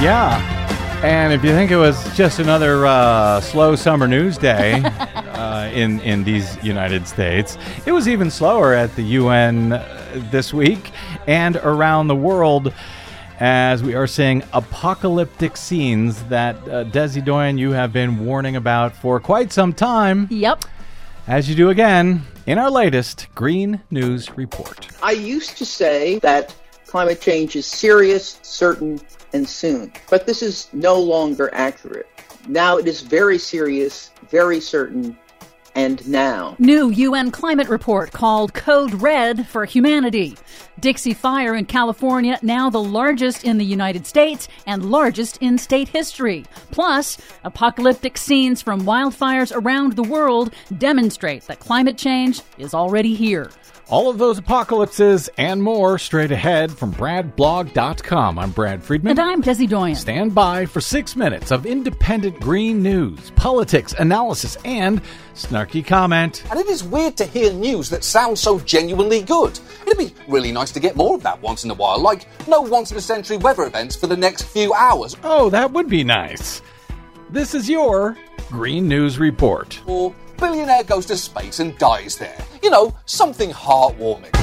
Yeah. And if you think it was just another slow summer news day in these United States, it was even slower at the UN this week and around the world, as we are seeing apocalyptic scenes that, Desi Doyen, you have been warning about for quite some time. Yep. As you do again in our latest Green News Report. I used to say that climate change is serious, certain, and soon. But this is no longer accurate. Now it is very serious, very certain, and now. New UN climate report called Code Red for Humanity. Dixie Fire in California, now the largest in the United States and largest in state history. Plus, apocalyptic scenes from wildfires around the world demonstrate that climate change is already here. All of those apocalypses and more straight ahead from BradBlog.com. I'm Brad Friedman. And I'm Desi Doyen. Stand by for 6 minutes of independent green news, politics, analysis, and snarky comment. And it is weird to hear news that sounds so genuinely good. It'd be really nice to get more of that once in a while, like no once-in-a-century weather events for the next few hours. Oh, that would be nice. This is your Green News Report. Or billionaire goes to space and dies there. You know, something heartwarming.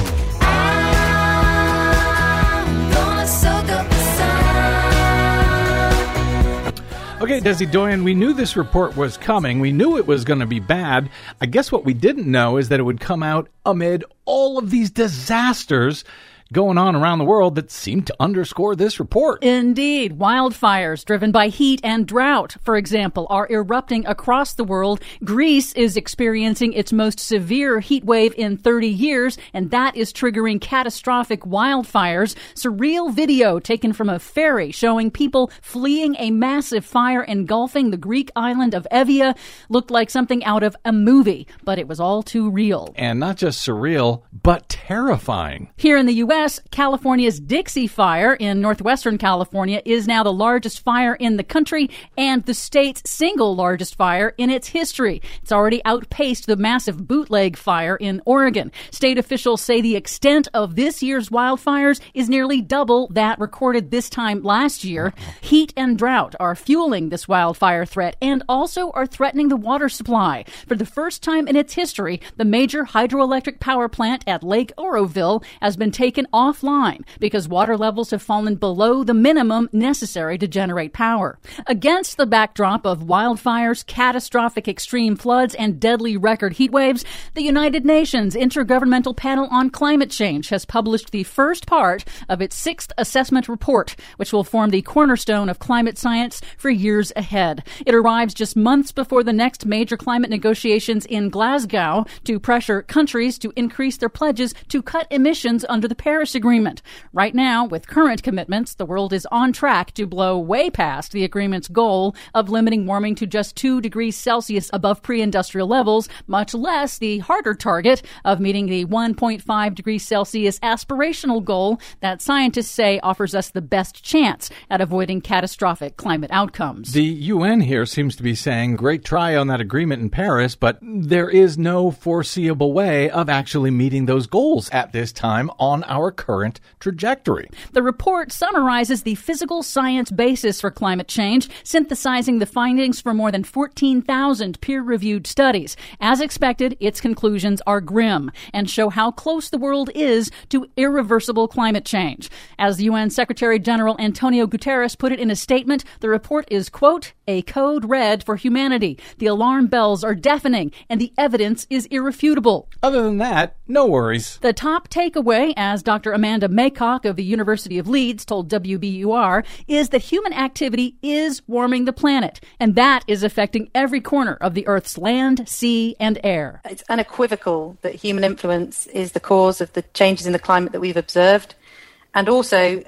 Okay, Desi Doyen, we knew this report was coming. We knew it was going to be bad. I guess what we didn't know is that it would come out amid all of these disasters going on around the world that seem to underscore this report. Indeed. Wildfires driven by heat and drought, for example, are erupting across the world. Greece is experiencing its most severe heat wave in 30 years, and that is triggering catastrophic wildfires. Surreal video taken from a ferry showing people fleeing a massive fire engulfing the Greek island of Evia looked like something out of a movie, but it was all too real. And not just surreal, but terrifying. Here in the U.S., California's Dixie Fire in northwestern California is now the largest fire in the country and the state's single largest fire in its history. It's already outpaced the massive bootleg fire in Oregon. State officials say the extent of this year's wildfires is nearly double that recorded this time last year. Heat and drought are fueling this wildfire threat and also are threatening the water supply. For the first time in its history, the major hydroelectric power plant at Lake Oroville has been taken offline because water levels have fallen below the minimum necessary to generate power. Against the backdrop of wildfires, catastrophic extreme floods, and deadly record heat waves, the United Nations Intergovernmental Panel on Climate Change has published the first part of its 6th assessment report, which will form the cornerstone of climate science for years ahead. It arrives just months before the next major climate negotiations in Glasgow to pressure countries to increase their pledges to cut emissions under the Paris Agreement. Right now, with current commitments, the world is on track to blow way past the agreement's goal of limiting warming to just 2 degrees Celsius above pre-industrial levels, much less the harder target of meeting the 1.5 degrees Celsius aspirational goal that scientists say offers us the best chance at avoiding catastrophic climate outcomes. The UN here seems to be saying, great try on that agreement in Paris, but there is no foreseeable way of actually meeting those goals at this time on our current trajectory. The report summarizes the physical science basis for climate change, synthesizing the findings from more than 14,000 peer-reviewed studies. As expected, its conclusions are grim and show how close the world is to irreversible climate change. As UN Secretary General Antonio Guterres put it in a statement, the report is, quote, a code red for humanity. The alarm bells are deafening and the evidence is irrefutable. Other than that, no worries. The top takeaway, as Dr. Amanda Maycock of the University of Leeds told WBUR, is that human activity is warming the planet, and that is affecting every corner of the Earth's land, sea, and air. It's unequivocal that human influence is the cause of the changes in the climate that we've observed, and also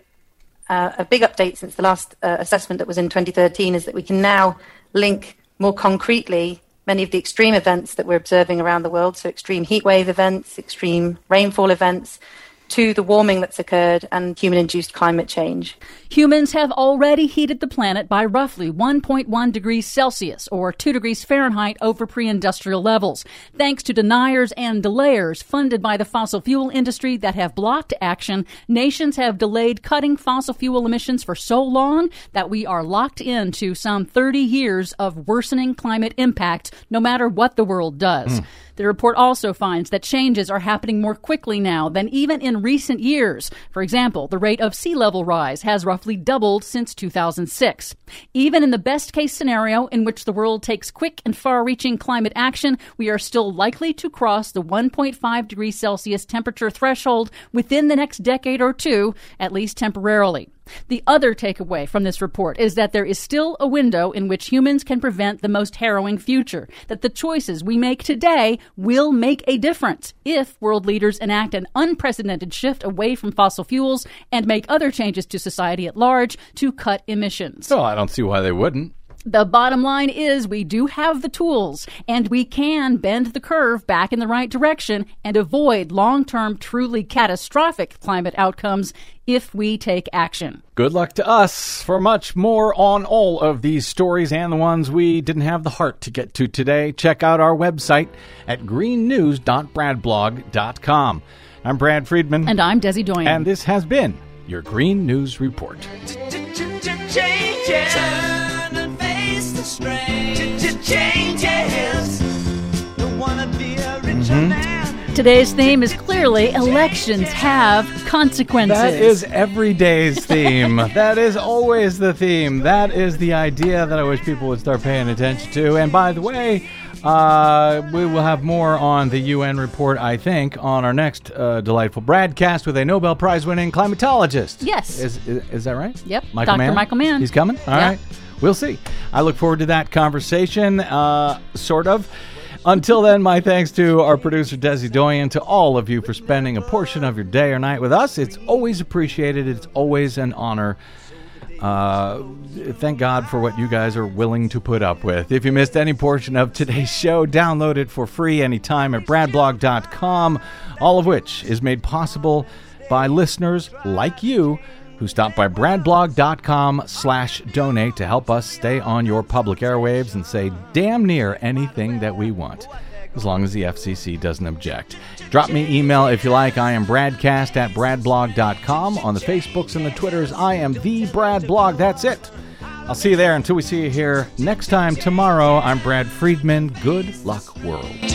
a big update since the last assessment that was in 2013 is that we can now link more concretely many of the extreme events that we're observing around the world, so extreme heat wave events, extreme rainfall events, to the warming that's occurred and human-induced climate change. Humans have already heated the planet by roughly 1.1 degrees Celsius, or 2 degrees Fahrenheit, over pre-industrial levels, thanks to deniers and delayers funded by the fossil fuel industry that have blocked action. Nations have delayed cutting fossil fuel emissions for so long that we are locked into some 30 years of worsening climate impact, no matter what the world does. The report also finds that changes are happening more quickly now than even in recent years. For example, the rate of sea level rise has roughly doubled since 2006. Even in the best-case scenario in which the world takes quick and far-reaching climate action, we are still likely to cross the 1.5 degrees Celsius temperature threshold within the next decade or two, at least temporarily. The other takeaway from this report is that there is still a window in which humans can prevent the most harrowing future, that the choices we make today will make a difference if world leaders enact an unprecedented shift away from fossil fuels and make other changes to society at large to cut emissions. Well, I don't see why they wouldn't. The bottom line is we do have the tools, and we can bend the curve back in the right direction and avoid long-term, truly catastrophic climate outcomes if we take action. Good luck to us. For much more on all of these stories and the ones we didn't have the heart to get to today, check out our website at greennews.bradblog.com. I'm Brad Friedman. And I'm Desi Doyen. And this has been your Green News Report. Today's theme is clearly elections have consequences. That is every day's theme. That is always the theme. That is the idea that I wish people would start paying attention to. And by the way, we will have more on the UN report, I think, on our next delightful broadcast with a Nobel Prize-winning climatologist. Yes. Is that right? Yep. Dr. Michael Mann. He's coming? All right. We'll see. I look forward to that conversation, sort of. Until then, my thanks to our producer, Desi Doyen, to all of you for spending a portion of your day or night with us. It's always appreciated. It's always an honor. Thank God for what you guys are willing to put up with. If you missed any portion of today's show, download it for free anytime at bradblog.com, all of which is made possible by listeners like you who stop by bradblog.com/donate to help us stay on your public airwaves and say damn near anything that we want, as long as the FCC doesn't object. Drop me email if you like. I am bradcast@bradblog.com. On the Facebooks and the Twitters, I am the Brad Blog. That's it. I'll see you there until we see you here next time tomorrow. I'm Brad Friedman. Good luck, world.